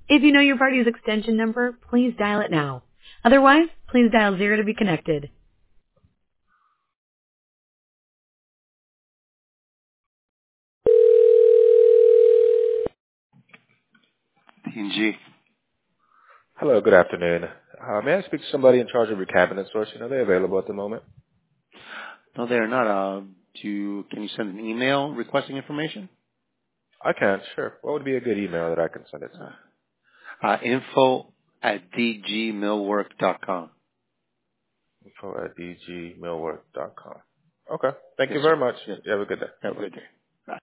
If you know your party's extension number, please dial it now. Otherwise, please dial 0 to be connected. P&G. Hello, good afternoon. May I speak to somebody in charge of your cabinet sourcing? Are they available at the moment? No, they are not. Can you send an email requesting information? I can, sure. What would be a good email that I can send it to? Info@dgmillwork.com. Info@dgmillwork.com. Okay. Thank Yes, you sir. very much. Yes. You have a good day. Have a good day.